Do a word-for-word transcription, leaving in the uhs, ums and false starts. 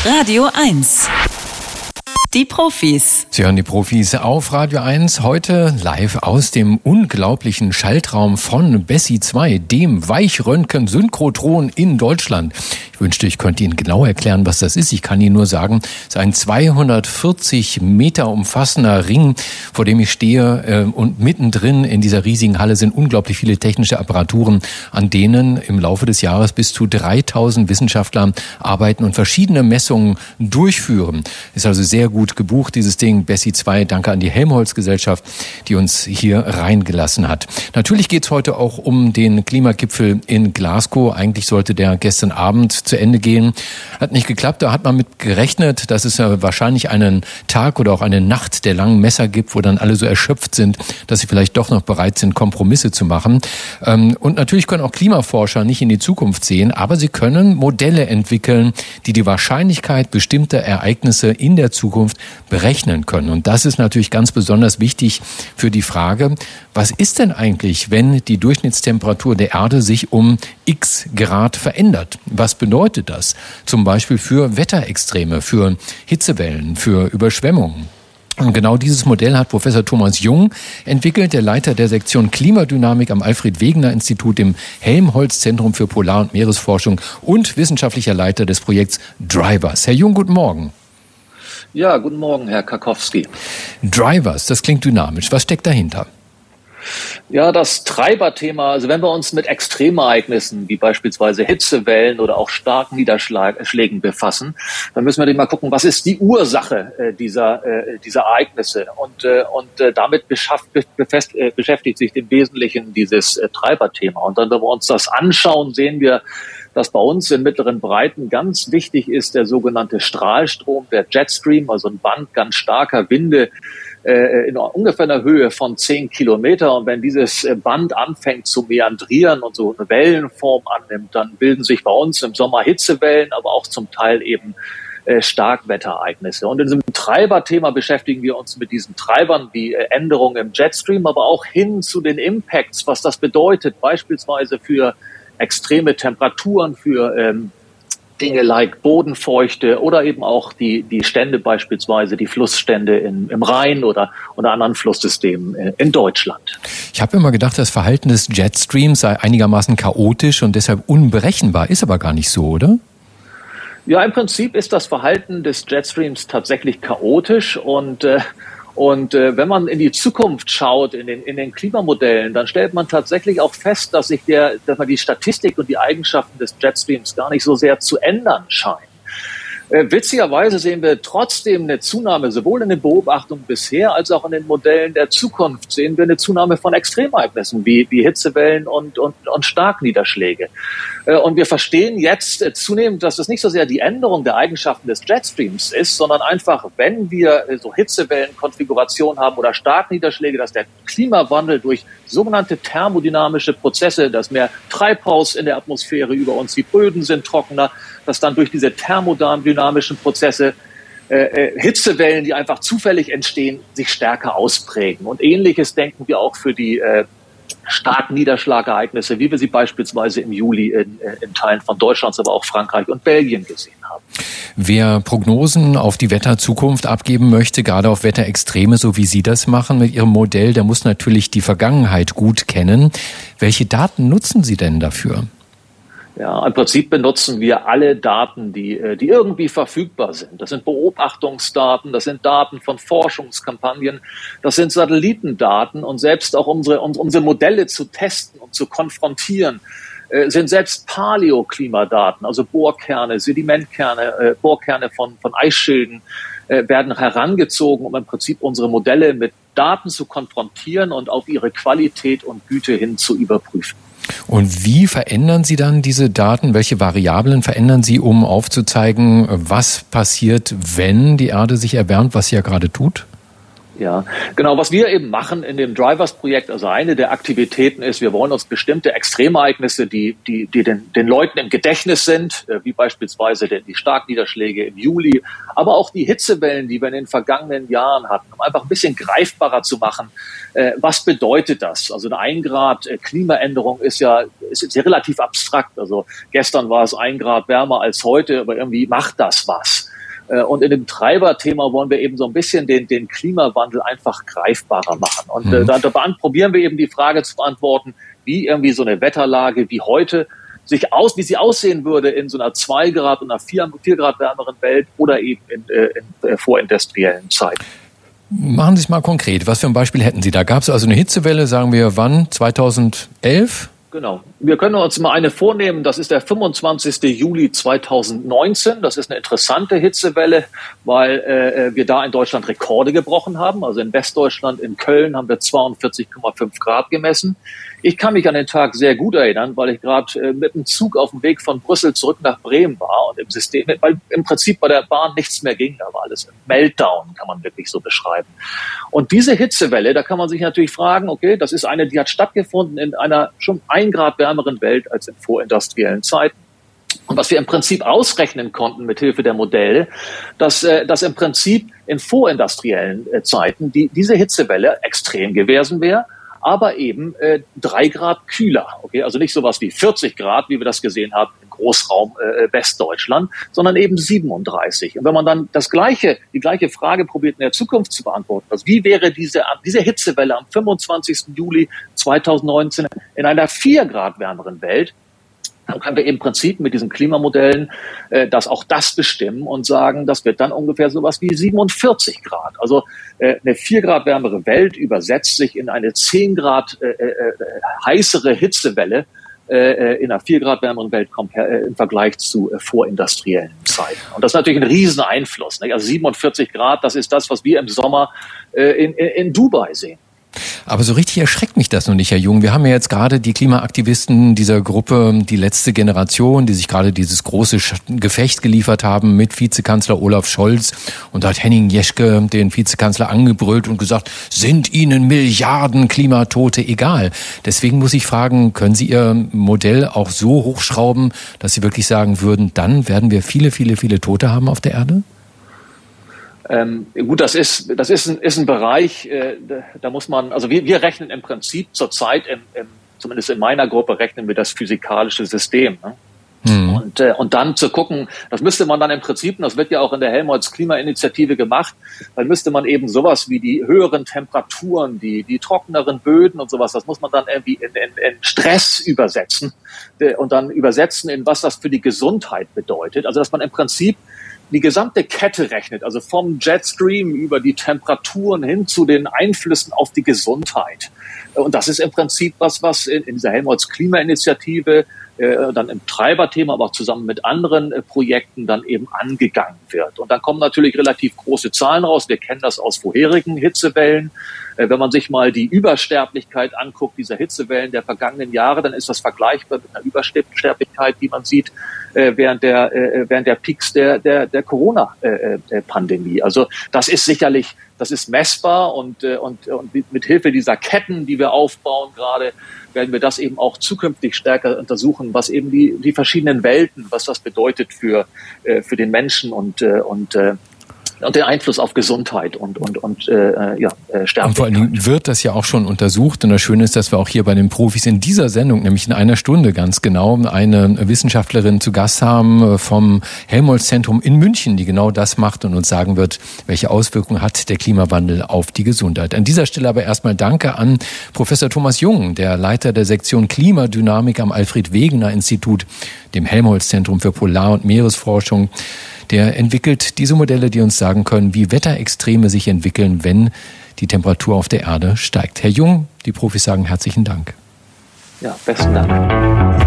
Radio eins. Die Profis. Sie hören die Profis auf Radio eins, heute live aus dem unglaublichen Schaltraum von Bessie zwei, dem Weichröntgen-Synchrotron in Deutschland. Ich wünschte, ich könnte Ihnen genau erklären, was das ist. Ich kann Ihnen nur sagen, es ist ein zweihundertvierzig Meter umfassender Ring, vor dem ich stehe. Und mittendrin in dieser riesigen Halle sind unglaublich viele technische Apparaturen, an denen im Laufe des Jahres bis zu dreitausend Wissenschaftler arbeiten und verschiedene Messungen durchführen. Ist also sehr gut Gut gebucht, dieses Ding. Bessie zwei, danke an die Helmholtz-Gesellschaft, die uns hier reingelassen hat. Natürlich geht es heute auch um den Klimagipfel in Glasgow. Eigentlich sollte der gestern Abend zu Ende gehen. Hat nicht geklappt. Da hat man mit gerechnet, dass es ja wahrscheinlich einen Tag oder auch eine Nacht der langen Messer gibt, wo dann alle so erschöpft sind, dass sie vielleicht doch noch bereit sind, Kompromisse zu machen. Und natürlich können auch Klimaforscher nicht in die Zukunft sehen, aber sie können Modelle entwickeln, die die Wahrscheinlichkeit bestimmter Ereignisse in der Zukunft berechnen können. Und das ist natürlich ganz besonders wichtig für die Frage, was ist denn eigentlich, wenn die Durchschnittstemperatur der Erde sich um x Grad verändert? Was bedeutet das? Zum Beispiel für Wetterextreme, für Hitzewellen, für Überschwemmungen. Und genau dieses Modell hat Professor Thomas Jung entwickelt, der Leiter der Sektion Klimadynamik am Alfred-Wegener-Institut im Helmholtz-Zentrum für Polar- und Meeresforschung und wissenschaftlicher Leiter des Projekts Drivers. Herr Jung, guten Morgen. Ja, guten Morgen, Herr Karkowski. Drivers, das klingt dynamisch. Was steckt dahinter? Ja, das Treiberthema, also wenn wir uns mit Extremereignissen wie beispielsweise Hitzewellen oder auch starken Niederschlägen befassen, dann müssen wir natürlich mal gucken, was ist die Ursache äh, dieser, äh, dieser Ereignisse. Und, äh, und äh, damit beschafft, befest, äh, beschäftigt sich im Wesentlichen dieses äh, Treiberthema. Und dann, wenn wir uns das anschauen, sehen wir, dass bei uns in mittleren Breiten ganz wichtig ist der sogenannte Strahlstrom, der Jetstream, also ein Band ganz starker Winde äh, in ungefähr einer Höhe von zehn Kilometer. Und wenn dieses Band anfängt zu meandrieren und so eine Wellenform annimmt, dann bilden sich bei uns im Sommer Hitzewellen, aber auch zum Teil eben äh, Starkwetterereignisse. Und in diesem Treiberthema beschäftigen wir uns mit diesen Treibern wie äh, Änderungen im Jetstream, aber auch hin zu den Impacts, was das bedeutet, beispielsweise für extreme Temperaturen, für ähm, Dinge like Bodenfeuchte oder eben auch die die Stände, beispielsweise die Flussstände in, im Rhein oder oder anderen Flusssystemen äh, in Deutschland. Ich habe immer gedacht, das Verhalten des Jetstreams sei einigermaßen chaotisch und deshalb unberechenbar. Ist aber gar nicht so, oder? Ja, im Prinzip ist das Verhalten des Jetstreams tatsächlich chaotisch und äh, Und äh, wenn man in die Zukunft schaut, in den, in den Klimamodellen, dann stellt man tatsächlich auch fest, dass sich der, dass man die Statistik und die Eigenschaften des Jetstreams gar nicht so sehr zu ändern scheinen. Äh, witzigerweise sehen wir trotzdem eine Zunahme, sowohl in den Beobachtungen bisher als auch in den Modellen der Zukunft sehen wir eine Zunahme von Extremereignissen wie, wie Hitzewellen und, und, und Starkniederschläge. Äh, und wir verstehen jetzt äh, zunehmend, dass es nicht so sehr die Änderung der Eigenschaften des Jetstreams ist, sondern einfach, wenn wir äh, so Hitzewellenkonfigurationen haben oder Starkniederschläge, dass der Klimawandel durch sogenannte thermodynamische Prozesse, dass mehr Treibhaus in der Atmosphäre über uns, die Böden sind trockener, dass dann durch diese thermodynamischen Prozesse äh, äh, Hitzewellen, die einfach zufällig entstehen, sich stärker ausprägen. Und Ähnliches denken wir auch für die äh, starken Niederschlagereignisse, wie wir sie beispielsweise im Juli in, in Teilen von Deutschland, aber auch Frankreich und Belgien gesehen haben. Wer Prognosen auf die Wetterzukunft abgeben möchte, gerade auf Wetterextreme, so wie Sie das machen mit Ihrem Modell, der muss natürlich die Vergangenheit gut kennen. Welche Daten nutzen Sie denn dafür? Ja, im Prinzip benutzen wir alle Daten, die, die irgendwie verfügbar sind. Das sind Beobachtungsdaten, das sind Daten von Forschungskampagnen, das sind Satellitendaten und selbst auch unsere, unsere Modelle zu testen und zu konfrontieren, äh, sind selbst Paläoklimadaten, also Bohrkerne, Sedimentkerne, äh, Bohrkerne von, von Eisschilden, äh, werden herangezogen, um im Prinzip unsere Modelle mit Daten zu konfrontieren und auf ihre Qualität und Güte hin zu überprüfen. Und wie verändern Sie dann diese Daten? Welche Variablen verändern Sie, um aufzuzeigen, was passiert, wenn die Erde sich erwärmt, was sie ja gerade tut? Ja, genau. Was wir eben machen in dem Drivers-Projekt, also eine der Aktivitäten ist, wir wollen uns bestimmte Extremereignisse, die, die, die den, den Leuten im Gedächtnis sind, wie beispielsweise die Starkniederschläge im Juli, aber auch die Hitzewellen, die wir in den vergangenen Jahren hatten, um einfach ein bisschen greifbarer zu machen. Was bedeutet das? Also eine ein Grad Klimaänderung ist ja, ist jetzt relativ abstrakt. Also gestern war es ein Grad wärmer als heute, aber irgendwie macht das was. Und in dem Treiberthema wollen wir eben so ein bisschen den, den Klimawandel einfach greifbarer machen. Und mhm. da, da probieren wir eben die Frage zu beantworten, wie irgendwie so eine Wetterlage wie heute sich aus, wie sie aussehen würde in so einer zwei Grad und einer vier Grad wärmeren Welt oder eben in, in, in vorindustriellen Zeiten. Machen Sie es mal konkret. Was für ein Beispiel hätten Sie? Da gab es also eine Hitzewelle, sagen wir wann? zweitausendelf? Genau. Wir können uns mal eine vornehmen. Das ist der fünfundzwanzigster Juli zweitausendneunzehn. Das ist eine interessante Hitzewelle, weil äh, wir da in Deutschland Rekorde gebrochen haben. Also in Westdeutschland, in Köln haben wir zweiundvierzig Komma fünf Grad gemessen. Ich kann mich an den Tag sehr gut erinnern, weil ich gerade äh, mit dem Zug auf dem Weg von Brüssel zurück nach Bremen war und im System, weil im Prinzip bei der Bahn nichts mehr ging. Da war alles ein Meltdown, kann man wirklich so beschreiben. Und diese Hitzewelle, da kann man sich natürlich fragen, okay, das ist eine, die hat stattgefunden in einer schon ein Grad wärmeren Welt als in vorindustriellen Zeiten. Und was wir im Prinzip ausrechnen konnten mit Hilfe der Modelle, dass, äh, dass im Prinzip in vorindustriellen äh, Zeiten die, diese Hitzewelle extrem gewesen wäre, aber eben äh, drei Grad kühler. Okay, also nicht sowas wie vierzig Grad, wie wir das gesehen haben im Großraum äh, Westdeutschland, sondern eben siebenunddreißig. Und wenn man dann das gleiche, die gleiche Frage probiert in der Zukunft zu beantworten, also wie wäre diese, diese Hitzewelle am fünfundzwanzigster Juli zweitausendneunzehn in einer vier Grad wärmeren Welt, dann können wir im Prinzip mit diesen Klimamodellen äh, das auch das bestimmen und sagen, das wird dann ungefähr sowas wie siebenundvierzig Grad. Also äh, eine vier Grad wärmere Welt übersetzt sich in eine zehn Grad äh, äh, heißere Hitzewelle äh, in einer vier Grad wärmeren Welt äh, im Vergleich zu äh, vorindustriellen Zeiten. Und das ist natürlich ein riesen Einfluss. Nicht? Also siebenundvierzig Grad, das ist das, was wir im Sommer äh, in, in, in Dubai sehen. Aber so richtig erschreckt mich das noch nicht, Herr Jung. Wir haben ja jetzt gerade die Klimaaktivisten dieser Gruppe, die letzte Generation, die sich gerade dieses große Gefecht geliefert haben mit Vizekanzler Olaf Scholz. Und da hat Henning Jeschke den Vizekanzler angebrüllt und gesagt, sind Ihnen Milliarden Klimatote egal? Deswegen muss ich fragen, können Sie Ihr Modell auch so hochschrauben, dass Sie wirklich sagen würden, dann werden wir viele, viele, viele Tote haben auf der Erde? Ähm, gut, das ist das ist ein, ist ein Bereich, äh, da, da muss man, also wir, wir rechnen im Prinzip zurzeit, im, im, zumindest in meiner Gruppe, rechnen wir das physikalische System. Ne? Mhm. Und, äh, und dann zu gucken, das müsste man dann im Prinzip, und das wird ja auch in der Helmholtz Klimainitiative gemacht, dann müsste man eben sowas wie die höheren Temperaturen, die die trockeneren Böden und sowas, das muss man dann irgendwie in, in, in Stress übersetzen äh, und dann übersetzen in was das für die Gesundheit bedeutet. Also dass man im Prinzip die gesamte Kette rechnet, also vom Jetstream über die Temperaturen hin zu den Einflüssen auf die Gesundheit. Und das ist im Prinzip was, was in, in dieser Helmholtz Klimainitiative äh, dann im Treiberthema, aber auch zusammen mit anderen äh, Projekten dann eben angegangen wird. Und dann kommen natürlich relativ große Zahlen raus. Wir kennen das aus vorherigen Hitzewellen. Äh, wenn man sich mal die Übersterblichkeit anguckt, dieser Hitzewellen der vergangenen Jahre, dann ist das vergleichbar mit einer Übersterblichkeit, die man sieht äh, während der äh, während der Peaks der der der Corona-Pandemie. Also das ist sicherlich, das ist messbar und äh, und und mit Hilfe dieser Ketten, die wir aufbauen gerade, werden wir das eben auch zukünftig stärker untersuchen, was eben die die verschiedenen Welten, was das bedeutet für äh, für den Menschen und äh, und äh, und den Einfluss auf Gesundheit und und und äh, ja äh, Sterblichkeit. Und vor allen Dingen wird das ja auch schon untersucht. Und das Schöne ist, dass wir auch hier bei den Profis in dieser Sendung, nämlich in einer Stunde ganz genau, eine Wissenschaftlerin zu Gast haben vom Helmholtz-Zentrum in München, die genau das macht und uns sagen wird, welche Auswirkungen hat der Klimawandel auf die Gesundheit. An dieser Stelle aber erstmal Danke an Professor Thomas Jung, der Leiter der Sektion Klimadynamik am Alfred-Wegener-Institut, dem Helmholtz-Zentrum für Polar- und Meeresforschung. Der entwickelt diese Modelle, die uns sagen können, wie Wetterextreme sich entwickeln, wenn die Temperatur auf der Erde steigt. Herr Jung, die Profis sagen herzlichen Dank. Ja, besten Dank.